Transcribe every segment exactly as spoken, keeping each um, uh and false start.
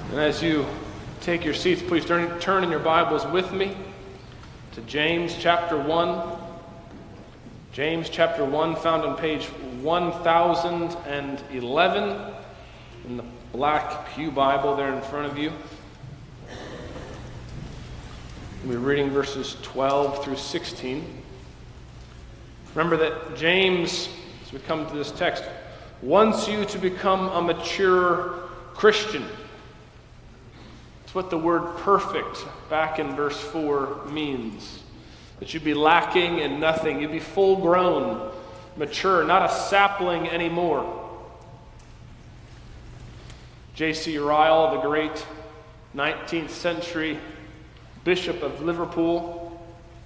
And as you take your seats, please turn, turn in your Bibles with me to James chapter one. James chapter one, found on page one thousand eleven in the black Pew Bible there in front of you. We're reading verses twelve through sixteen. Remember that James, as we come to this text, wants you to become a mature Christian. It's what the word perfect back in verse four means. That you'd be lacking in nothing. You'd be full grown, mature, not a sapling anymore. J C Ryle, the great nineteenth century Bishop of Liverpool,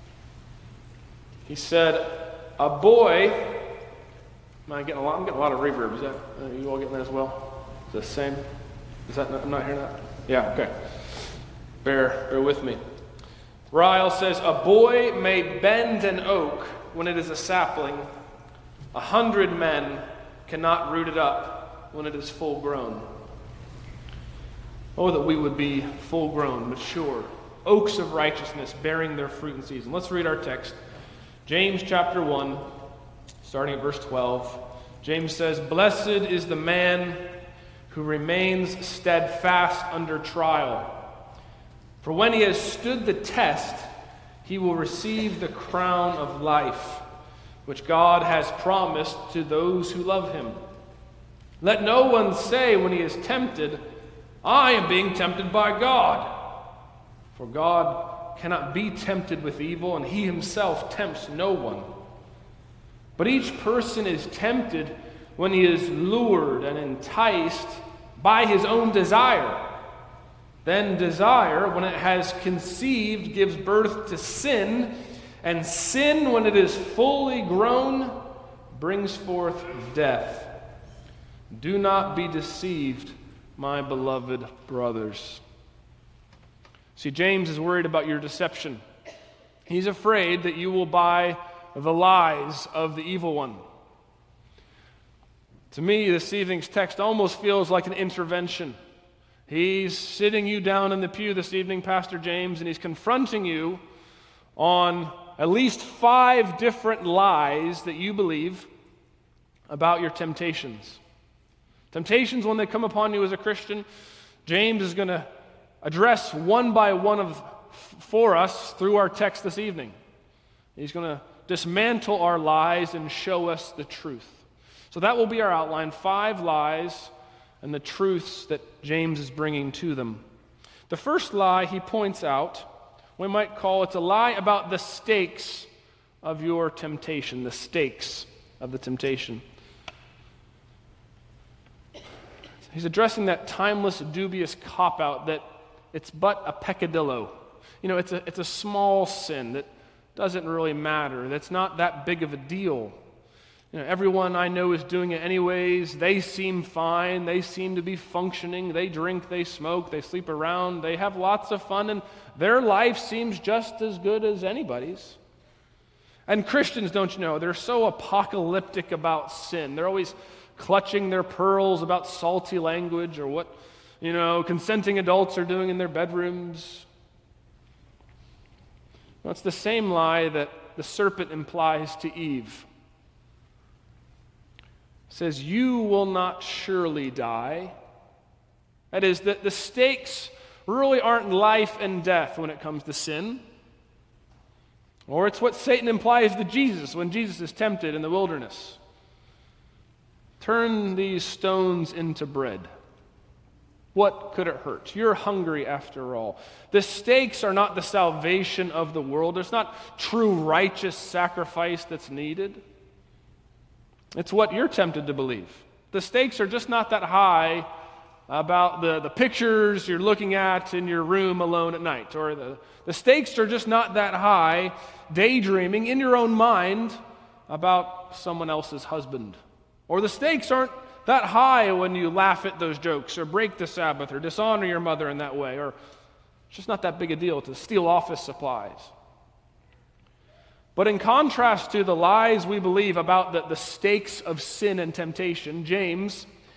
he said, a boy, am I getting a lot? I'm getting a lot of reverb. Is that, are you all getting that as well? Is that the same? Is that, I'm not hearing that? Yeah, okay. Bear, bear with me. Ryle says, a boy may bend an oak when it is a sapling. A hundred men cannot root it up when it is full grown. Oh, that we would be full grown, mature, oaks of righteousness bearing their fruit in season. Let's read our text. James chapter one, starting at verse twelve. James says, blessed is the man who remains steadfast under trial. For when he has stood the test, he will receive the crown of life, which God has promised to those who love him. Let no one say when he is tempted, I am being tempted by God. For God cannot be tempted with evil, and he himself tempts no one. But each person is tempted when he is lured and enticed by his own desire. Then desire, when it has conceived, gives birth to sin, and sin, when it is fully grown, brings forth death. Do not be deceived, my beloved brothers. See, James is worried about your deception. He's afraid that you will buy the lies of the evil one. To me, this evening's text almost feels like an intervention. He's sitting you down in the pew this evening, Pastor James, and he's confronting you on at least five different lies that you believe about your temptations. Temptations, when they come upon you as a Christian, James is going to address one by one of for us through our text this evening. He's going to dismantle our lies and show us the truth. So that will be our outline, five lies and the truths that James is bringing to them. The first lie he points out, we might call it a lie about the stakes of your temptation, the stakes of the temptation. He's addressing that timeless, dubious cop-out that it's but a peccadillo. You know, it's a, it's a small sin that doesn't really matter, that's not that big of a deal. You know, everyone I know is doing it anyways. They seem fine. They seem to be functioning. They drink, they smoke, they sleep around. They have lots of fun, and their life seems just as good as anybody's. And Christians, don't you know, they're so apocalyptic about sin. They're always clutching their pearls about salty language or what, you know, consenting adults are doing in their bedrooms. Well, it's the same lie that the serpent implies to Eve. Says, you will not surely die. That is, that the stakes really aren't life and death when it comes to sin. Or it's what Satan implies to Jesus when Jesus is tempted in the wilderness. Turn these stones into bread. What could it hurt? You're hungry after all. The stakes are not the salvation of the world. There's not true righteous sacrifice that's needed. It's what you're tempted to believe. The stakes are just not that high about the, the pictures you're looking at in your room alone at night. Or the, the stakes are just not that high daydreaming in your own mind about someone else's husband. Or the stakes aren't that high when you laugh at those jokes or break the Sabbath or dishonor your mother in that way. Or it's just not that big a deal to steal office supplies. But in contrast to the lies we believe about the, the stakes of sin and temptation, James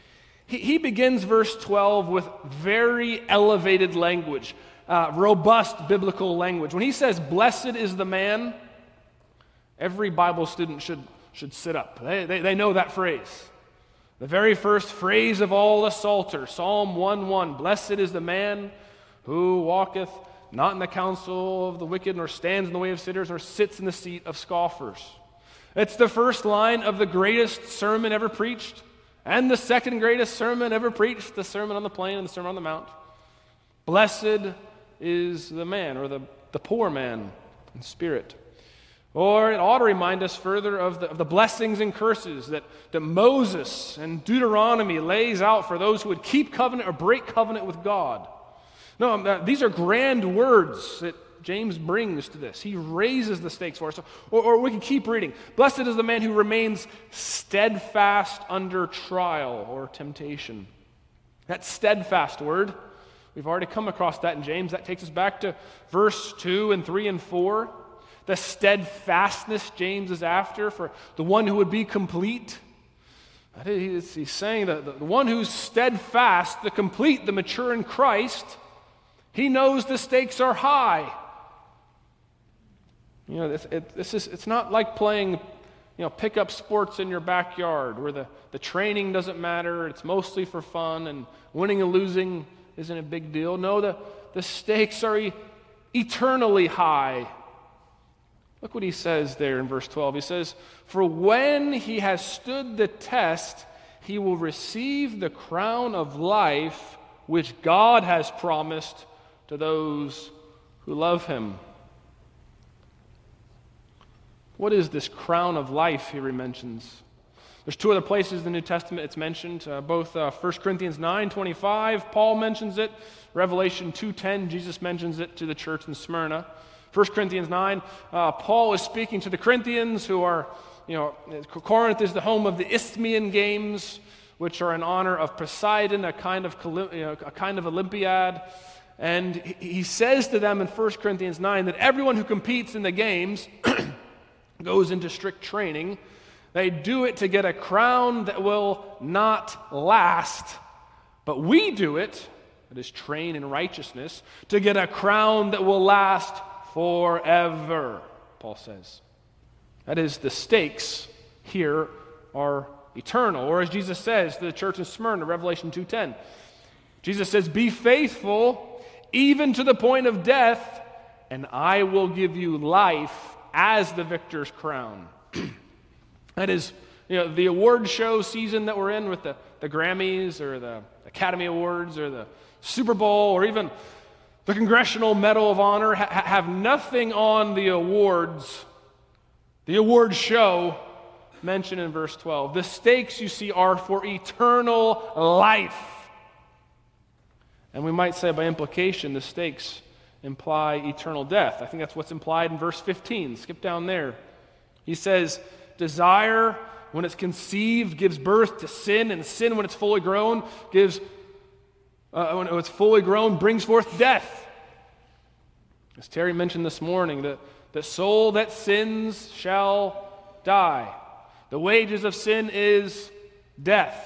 He, he begins verse twelve with very elevated language, uh, robust biblical language. When he says, blessed is the man, every Bible student should, should sit up. They, they, they know that phrase. The very first phrase of all the Psalter, Psalm one one, blessed is the man who walketh not in the counsel of the wicked, nor stands in the way of sinners, nor sits in the seat of scoffers. It's the first line of the greatest sermon ever preached, and the second greatest sermon ever preached, the Sermon on the Plain and the Sermon on the Mount. Blessed is the man, or the, the poor man in spirit. Or it ought to remind us further of the, of the blessings and curses that, that Moses and Deuteronomy lays out for those who would keep covenant or break covenant with God. No, these are grand words that James brings to this. He raises the stakes for us. Or, or we can keep reading. Blessed is the man who remains steadfast under trial or temptation. That steadfast word, we've already come across that in James. That takes us back to verse two and three and four. The steadfastness James is after for the one who would be complete. That is, he's saying that the one who's steadfast, the complete, the mature in Christ, he knows the stakes are high. You know, this, it, this is, it's not like playing, you know, pickup sports in your backyard where the, the training doesn't matter, it's mostly for fun, and winning and losing isn't a big deal. No, the, the stakes are e- eternally high. Look what he says there in verse twelve. He says, for when he has stood the test, he will receive the crown of life which God has promised to those who love him. What is this crown of life he mentions? There's two other places in the New Testament it's mentioned. Uh, both uh, First Corinthians nine twenty-five, Paul mentions it. Revelation two ten, Jesus mentions it to the church in Smyrna. First Corinthians nine, uh, Paul is speaking to the Corinthians who are, you know, Corinth is the home of the Isthmian Games, which are in honor of Poseidon, a kind of, you know, a kind of Olympiad. And he says to them in First Corinthians nine that everyone who competes in the games goes into strict training. They do it to get a crown that will not last. But we do it, that is train in righteousness, to get a crown that will last forever, Paul says. That is, the stakes here are eternal. Or as Jesus says to the church in Smyrna, Revelation two ten, Jesus says, be faithful even to the point of death, and I will give you life as the victor's crown. That is, you know, the award show season that we're in with the, the Grammys or the Academy Awards or the Super Bowl or even the Congressional Medal of Honor ha- have nothing on the awards, the award show mentioned in verse twelve. The stakes, you see, are for eternal life. And we might say by implication, the stakes imply eternal death. I think that's what's implied in verse fifteen. Skip down there. He says, desire, when it's conceived, gives birth to sin, and sin, when it's fully grown, gives, uh, when it's fully grown, brings forth death. As Terry mentioned this morning, the, the soul that sins shall die. The wages of sin is death.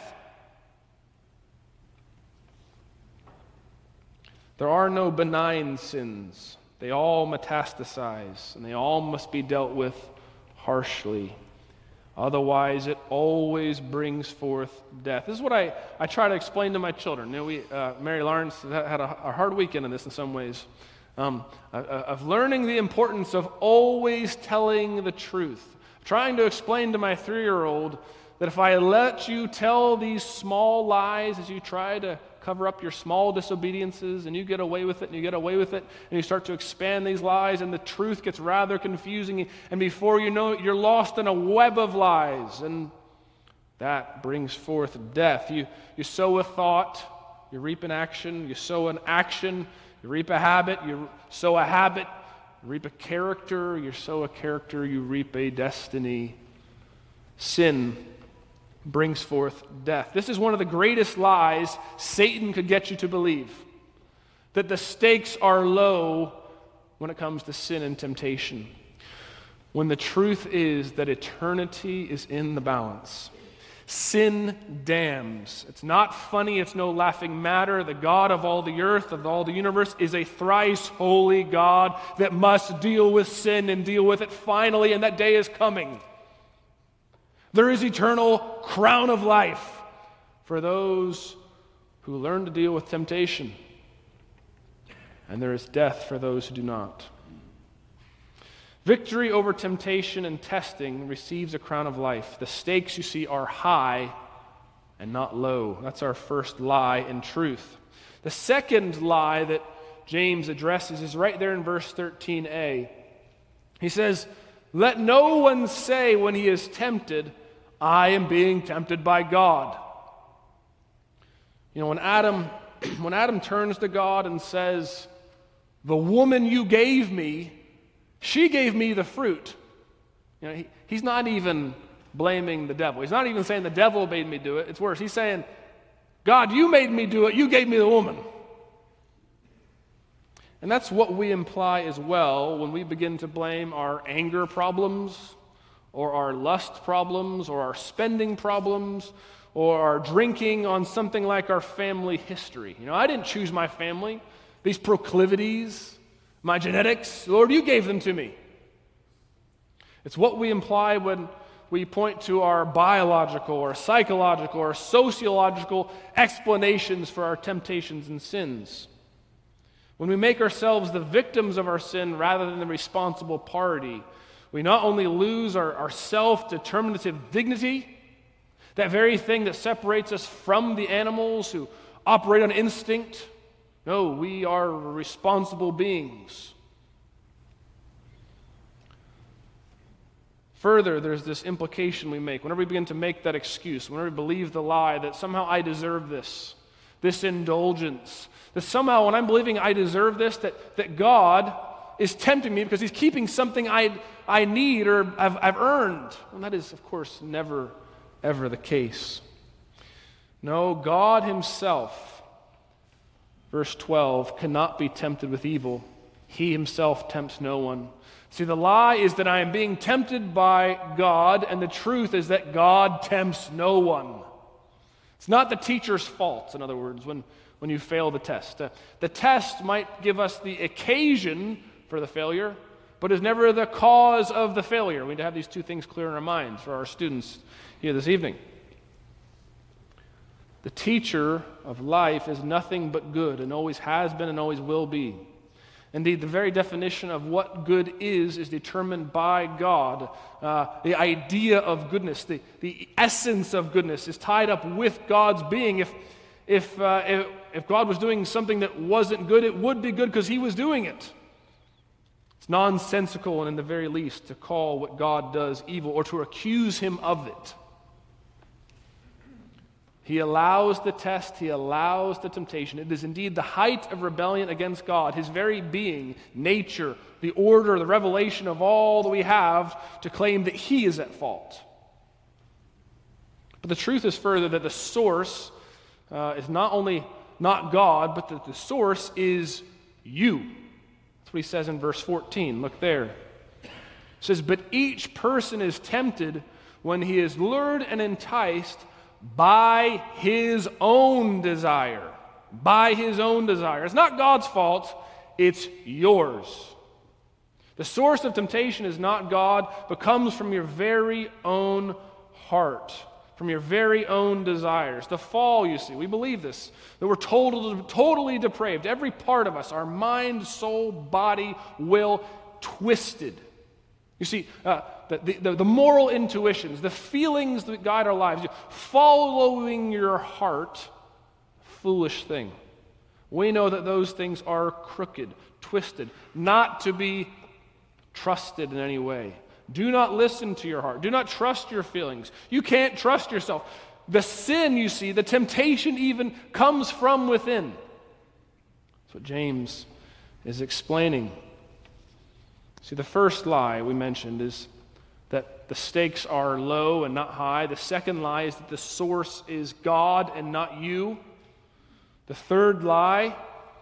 There are no benign sins. They all metastasize, and they all must be dealt with harshly. Otherwise, it always brings forth death. This is what I, I try to explain to my children. You know, we, uh, Mary Lawrence had a, a hard weekend in this in some ways, um, of learning the importance of always telling the truth. Trying to explain to my three-year-old that if I let you tell these small lies as you try to cover up your small disobediences, and you get away with it, and you get away with it, and you start to expand these lies, and the truth gets rather confusing, and before you know it, you're lost in a web of lies, and that brings forth death. You, you sow a thought, you reap an action. You sow an action, you reap a habit. You sow a habit, you reap a character. You sow a character, you reap a destiny. Sin brings forth death. This is one of the greatest lies Satan could get you to believe, that the stakes are low when it comes to sin and temptation, when the truth is that eternity is in the balance. Sin damns. It's not funny. It's no laughing matter. The God of all the earth, of all the universe, is a thrice holy God that must deal with sin and deal with it finally, and that day is coming. There is eternal crown of life for those who learn to deal with temptation, and there is death for those who do not. Victory over temptation and testing receives a crown of life. The stakes, you see, are high and not low. That's our first lie in truth. The second lie that James addresses is right there in verse thirteen a. He says, "Let no one say when he is tempted, I am being tempted by God." You know, when Adam, when Adam turns to God and says, "The woman you gave me, she gave me the fruit." You know, he, he's not even blaming the devil. He's not even saying the devil made me do it. It's worse. He's saying, God, you made me do it. You gave me the woman. And that's what we imply as well when we begin to blame our anger problems or our lust problems or our spending problems or our drinking on something like our family history. You know, I didn't choose my family. These proclivities, my genetics, Lord, you gave them to me. It's what we imply when we point to our biological or psychological or sociological explanations for our temptations and sins. When we make ourselves the victims of our sin rather than the responsible party, we not only lose our, our self-determinative dignity, that very thing that separates us from the animals who operate on instinct. No, we are responsible beings. Further, there's this implication we make whenever we begin to make that excuse, whenever we believe the lie that somehow I deserve this, this indulgence, that somehow when I'm believing I deserve this, that, that God is tempting me because he's keeping something I, I need or I've, I've earned. And that is, of course, never, ever the case. No, God himself, verse twelve, cannot be tempted with evil. He himself tempts no one. See, the lie is that I am being tempted by God, and the truth is that God tempts no one. It's not the teacher's fault, in other words, when, when you fail the test. Uh, the test might give us the occasion for the failure, but is never the cause of the failure. We need to have these two things clear in our minds for our students here this evening. The teacher of life is nothing but good, and always has been and always will be. Indeed, the very definition of what good is is determined by God. Uh, the idea of goodness, the, the essence of goodness is tied up with God's being. If, if, uh, if, if God was doing something that wasn't good, it would be good because he was doing it. It's nonsensical, and in the very least, to call what God does evil or to accuse him of it. He allows the test, he allows the temptation. It is indeed the height of rebellion against God, his very being, nature, the order, the revelation of all that we have to claim that he is at fault. But the truth is further that the source uh, is not only not God, but that the source is you. That's what he says in verse fourteen. Look there. It says, "But each person is tempted when he is lured and enticed by his own desire." By his own desire. It's not God's fault, it's yours. The source of temptation is not God, but comes from your very own heart, from your very own desires. The fall, you see, we believe this, that we're totally, totally depraved. Every part of us, our mind, soul, body, will, twisted. You see, uh, the, the, the moral intuitions, the feelings that guide our lives, following your heart, foolish thing. We know that those things are crooked, twisted, not to be trusted in any way. Do not listen to your heart. Do not trust your feelings. You can't trust yourself. The sin, you see, the temptation even comes from within. That's what James is explaining. See, the first lie we mentioned is that the stakes are low and not high. The second lie is that the source is God and not you. The third lie,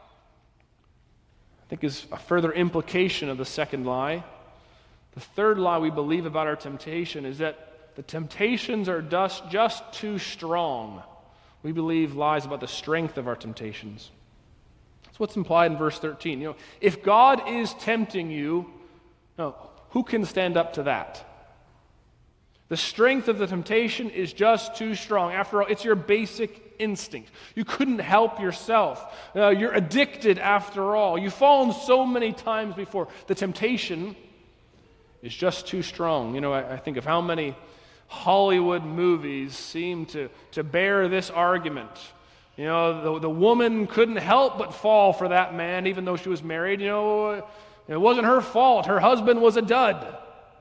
I think, is a further implication of the second lie. The third lie we believe about our temptation is that the temptations are just, just too strong. We believe lies about the strength of our temptations. That's what's implied in verse thirteen. You know, if God is tempting you, no, who can stand up to that? The strength of the temptation is just too strong. After all, it's your basic instinct. You couldn't help yourself. Uh, you're addicted after all. You've fallen so many times before. The temptation is just too strong. You know, I, I think of how many Hollywood movies seem to, to bear this argument. You know, the, the woman couldn't help but fall for that man, even though she was married. You know, it wasn't her fault. Her husband was a dud.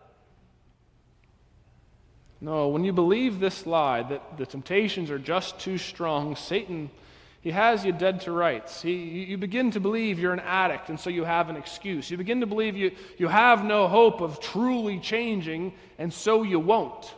No, when you believe this lie, that the temptations are just too strong, Satan, he has you dead to rights. He, you begin to believe you're an addict, and so you have an excuse. You begin to believe you, you have no hope of truly changing, and so you won't.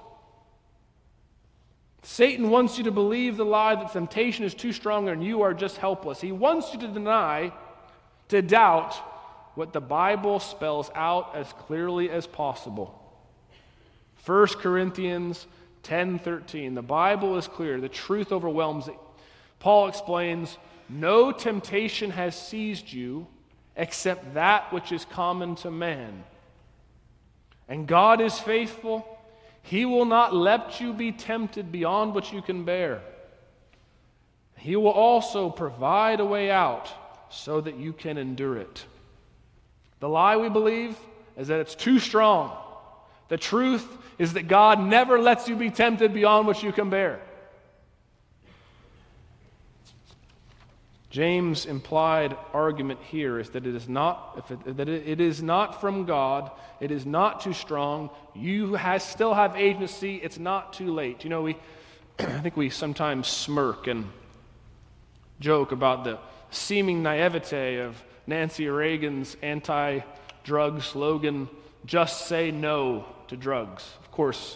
Satan wants you to believe the lie that temptation is too strong and you are just helpless. He wants you to deny, to doubt, what the Bible spells out as clearly as possible. First Corinthians ten thirteen. The Bible is clear. The truth overwhelms it. Paul explains, no temptation has seized you except that which is common to man. And God is faithful. He will not let you be tempted beyond what you can bear. He will also provide a way out so that you can endure it. The lie we believe is that it's too strong. The truth is that God never lets you be tempted beyond what you can bear. James' implied argument here is that it is not if it, that it, it is not from God. It is not too strong. You has, still have agency. It's not too late. You know, we I think we sometimes smirk and joke about the seeming naivete of Nancy Reagan's anti-drug slogan, "Just say no to drugs." Of course,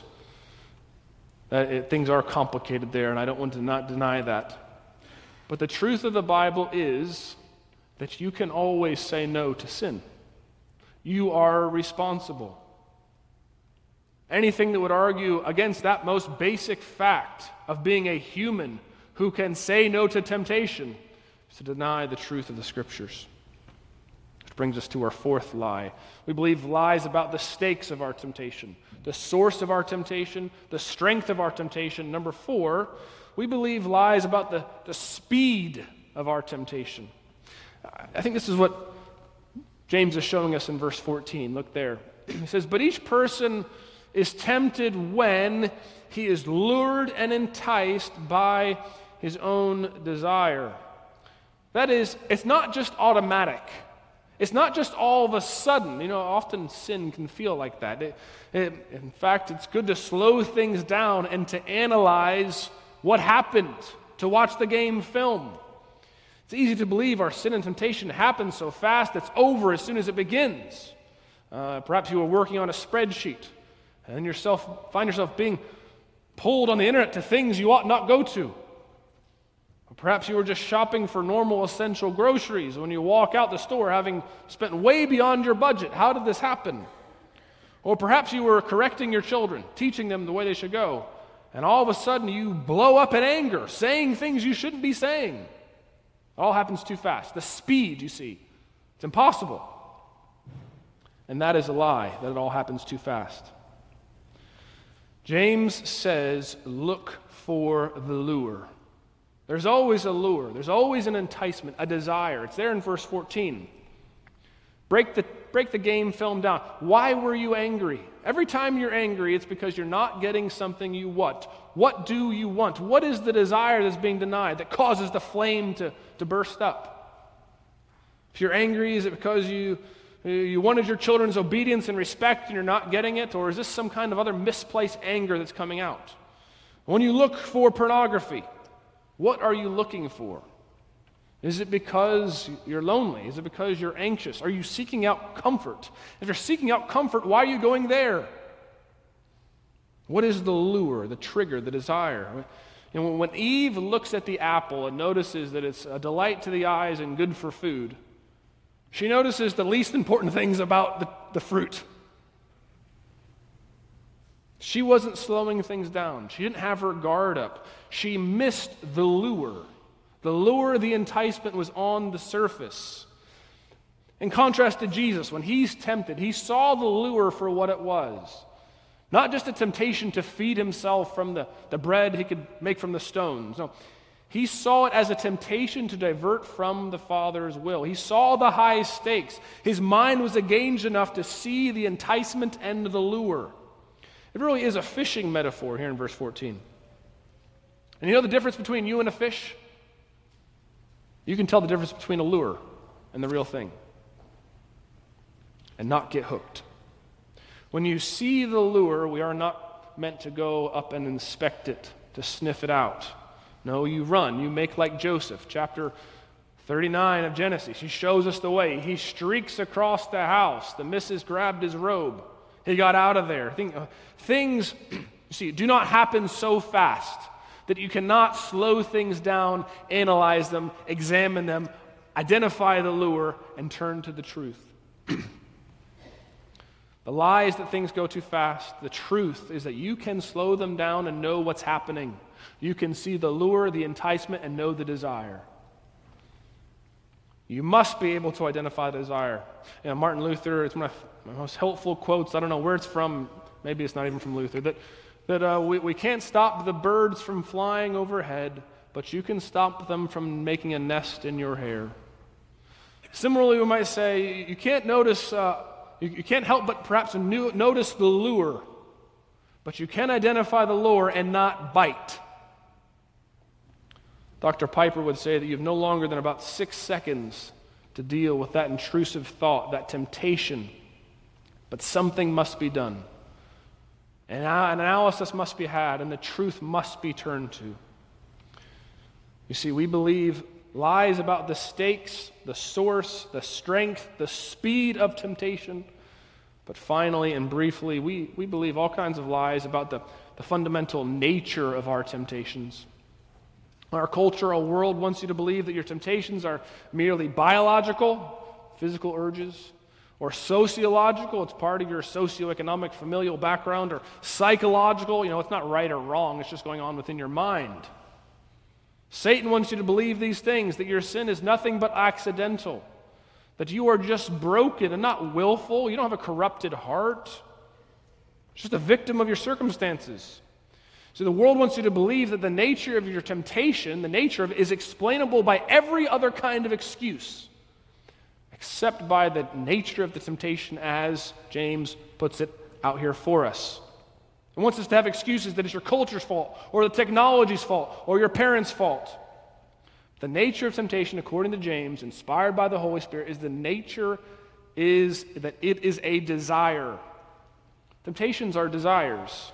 uh, it, things are complicated there, and I don't want to not deny that. But the truth of the Bible is that you can always say no to sin. You are responsible. Anything that would argue against that most basic fact of being a human who can say no to temptation is to deny the truth of the Scriptures. Which brings us to our fourth lie. We believe lies about the stakes of our temptation, the source of our temptation, the strength of our temptation. Number four, we believe lies about the, the speed of our temptation. I think this is what James is showing us in verse fourteen. Look there. He says, "But each person is tempted when he is lured and enticed by his own desire." That is, it's not just automatic. It's not just all of a sudden. You know, often sin can feel like that. It, it, in fact, it's good to slow things down and to analyze what happened, to watch the game film. It's easy to believe our sin and temptation happens so fast it's over as soon as it begins. Uh, perhaps you were working on a spreadsheet and yourself find yourself being pulled on the internet to things you ought not go to. Or perhaps you were just shopping for normal essential groceries when you walk out the store having spent way beyond your budget. How did this happen? Or perhaps you were correcting your children, teaching them the way they should go, and all of a sudden you blow up in anger, saying things you shouldn't be saying. It all happens too fast. The speed, you see, it's impossible. And that is a lie, that it all happens too fast. James says, look for the lure. There's always a lure. There's always an enticement, a desire. It's there in verse fourteen. Break the, break the game film down. Why were you angry? Every time you're angry, it's because you're not getting something you want. What do you want? What is the desire that's being denied that causes the flame to, to burst up? If you're angry, is it because you, you wanted your children's obedience and respect and you're not getting it? Or is this some kind of other misplaced anger that's coming out? When you look for pornography, what are you looking for? Is it because you're lonely? Is it because you're anxious? Are you seeking out comfort? If you're seeking out comfort, why are you going there? What is the lure, the trigger, the desire? You know, when Eve looks at the apple and notices that it's a delight to the eyes and good for food, she notices the least important things about the, the fruit. She wasn't slowing things down. She didn't have her guard up. She missed the lure. The lure, the enticement was on the surface. In contrast to Jesus, when he's tempted, he saw the lure for what it was. Not just a temptation to feed himself from the, the bread he could make from the stones. No, he saw it as a temptation to divert from the Father's will. He saw the high stakes. His mind was engaged enough to see the enticement and the lure. It really is a fishing metaphor here in verse fourteen. And you know the difference between you and a fish? You can tell the difference between a lure and the real thing, and not get hooked. When you see the lure, we are not meant to go up and inspect it, to sniff it out. No, you run. You make like Joseph, chapter thirty-nine of Genesis. He shows us the way. He streaks across the house. The missus grabbed his robe. He got out of there. Things, you see, do not happen so fast that you cannot slow things down, analyze them, examine them, identify the lure, and turn to the truth. The lie is that things go too fast. The truth is that you can slow them down and know what's happening. You can see the lure, the enticement, and know the desire. You must be able to identify the desire. You know, Martin Luther, it's one of my most helpful quotes. I don't know where it's from. Maybe it's not even from Luther. That, that uh, we, we can't stop the birds from flying overhead, but you can stop them from making a nest in your hair. Similarly, we might say, you can't notice, uh, you, you can't help but perhaps new, notice the lure, but you can identify the lure and not bite. Doctor Piper would say that you have no longer than about six seconds to deal with that intrusive thought, that temptation. But something must be done. And an analysis must be had, and the truth must be turned to. You see, we believe lies about the stakes, the source, the strength, the speed of temptation. But finally and briefly, we, we believe all kinds of lies about the, the fundamental nature of our temptations. Our culture, our world wants you to believe that your temptations are merely biological, physical urges, or sociological, it's part of your socioeconomic familial background, or psychological, you know, it's not right or wrong, it's just going on within your mind. Satan wants you to believe these things, that your sin is nothing but accidental, that you are just broken and not willful, you don't have a corrupted heart, it's just a victim of your circumstances. So the world wants you to believe that the nature of your temptation, the nature of it, is explainable by every other kind of excuse, except by the nature of the temptation as James puts it out here for us. It wants us to have excuses that it's your culture's fault, or the technology's fault, or your parents' fault. The nature of temptation, according to James, inspired by the Holy Spirit, is the nature is that it is a desire. Temptations are desires.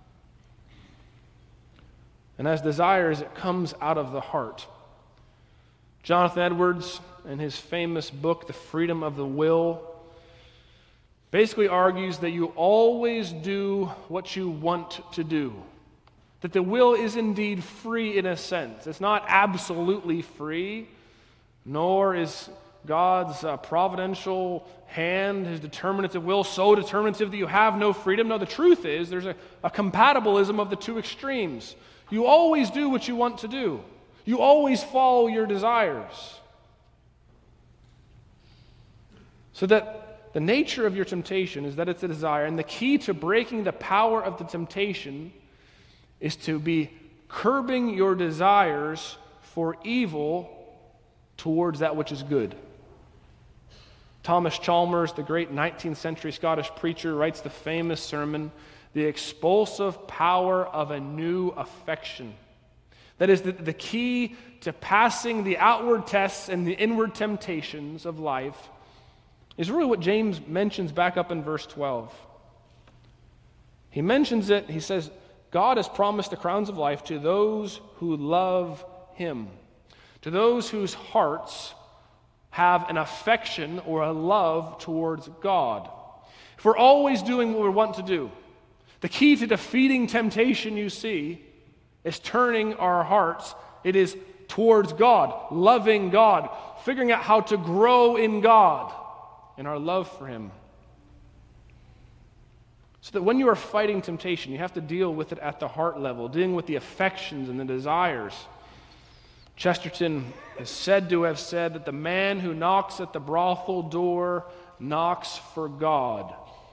And as desires, it comes out of the heart. Jonathan Edwards, in his famous book, The Freedom of the Will, basically argues that you always do what you want to do. That the will is indeed free in a sense. It's not absolutely free, nor is God's uh, providential hand, his determinative will, so determinative that you have no freedom. No, the truth is there's a, a compatibilism of the two extremes. You always do what you want to do. You always follow your desires. So that the nature of your temptation is that it's a desire, and the key to breaking the power of the temptation is to be curbing your desires for evil towards that which is good. Thomas Chalmers, the great nineteenth century Scottish preacher, writes the famous sermon, The Expulsive Power of a New Affection. That is the, the key to passing the outward tests and the inward temptations of life is really what James mentions back up in verse twelve. He mentions it, he says, God has promised the crowns of life to those who love him, to those whose hearts have an affection or a love towards God. If we're always doing what we want to do, the key to defeating temptation, you see, is turning our hearts. It is towards God, loving God, figuring out how to grow in God, in our love for him. So that when you are fighting temptation, you have to deal with it at the heart level, dealing with the affections and the desires. Chesterton is said to have said that the man who knocks at the brothel door knocks for God.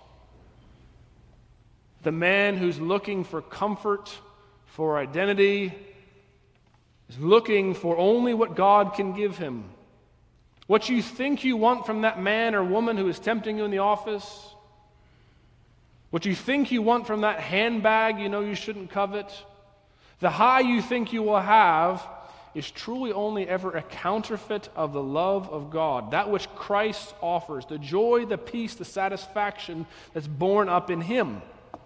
The man who's looking for comfort, for identity, is looking for only what God can give him. What you think you want from that man or woman who is tempting you in the office, what you think you want from that handbag you know you shouldn't covet, the high you think you will have is truly only ever a counterfeit of the love of God, that which Christ offers, the joy, the peace, the satisfaction that's born up in Him.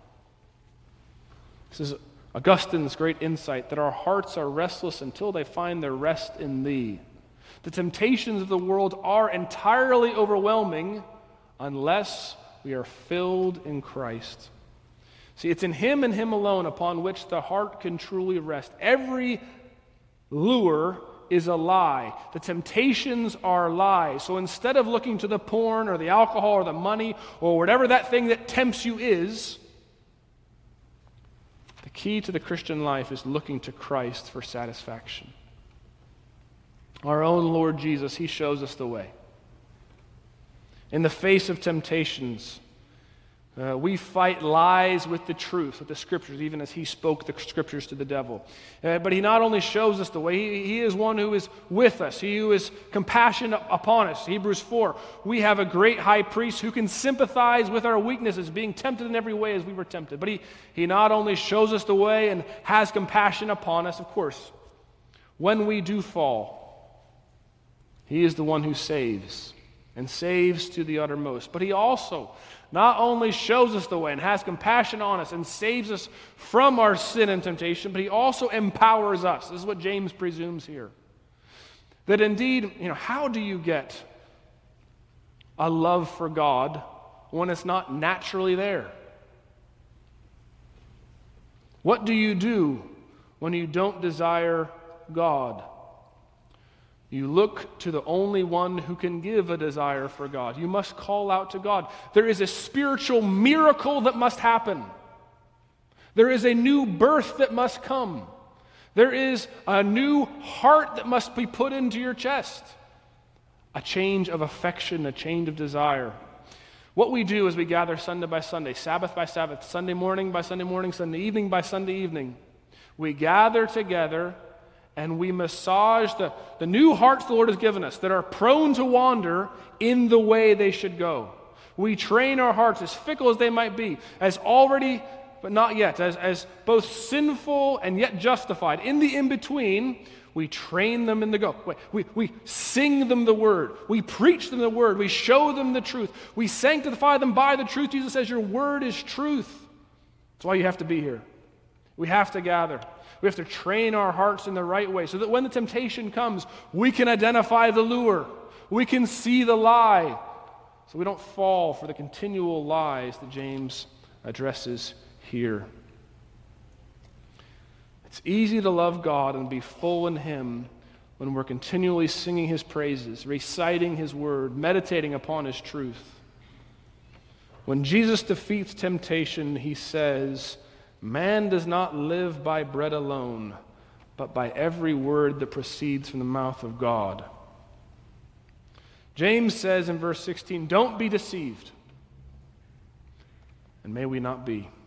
This is Augustine's great insight, that our hearts are restless until they find their rest in Thee. The temptations of the world are entirely overwhelming unless we are filled in Christ. See, it's in Him and Him alone upon which the heart can truly rest. Every lure is a lie. The temptations are lies. So instead of looking to the porn or the alcohol or the money or whatever that thing that tempts you is, the key to the Christian life is looking to Christ for satisfaction. Our own Lord Jesus, He shows us the way. In the face of temptations, Uh, we fight lies with the truth, with the Scriptures, even as He spoke the Scriptures to the devil. Uh, but He not only shows us the way, he, he is one who is with us, He who is compassionate upon us. Hebrews four, we have a great high priest who can sympathize with our weaknesses, being tempted in every way as we were tempted. But He, he not only shows us the way and has compassion upon us, of course, when we do fall, He is the one who saves, and saves to the uttermost. But He also not only shows us the way and has compassion on us and saves us from our sin and temptation, but He also empowers us. This is what James presumes here. That indeed, you know, how do you get a love for God when it's not naturally there? What do you do when you don't desire God? You look to the only one who can give a desire for God. You must call out to God. There is a spiritual miracle that must happen. There is a new birth that must come. There is a new heart that must be put into your chest. A change of affection, a change of desire. What we do as we gather Sunday by Sunday, Sabbath by Sabbath, Sunday morning by Sunday morning, Sunday evening by Sunday evening, we gather together and we massage the, the new hearts the Lord has given us that are prone to wander in the way they should go. We train our hearts, as fickle as they might be, as already, but not yet, as, as both sinful and yet justified. In the in-between, we train them in the go. We, we sing them the word. We preach them the word. We show them the truth. We sanctify them by the truth. Jesus says, your word is truth. That's why you have to be here. We have to gather. We have to train our hearts in the right way so that when the temptation comes, we can identify the lure. We can see the lie. So we don't fall for the continual lies that James addresses here. It's easy to love God and be full in Him when we're continually singing His praises, reciting His word, meditating upon His truth. When Jesus defeats temptation, He says, man does not live by bread alone, but by every word that proceeds from the mouth of God. James says in verse sixteen, don't be deceived. And may we not be.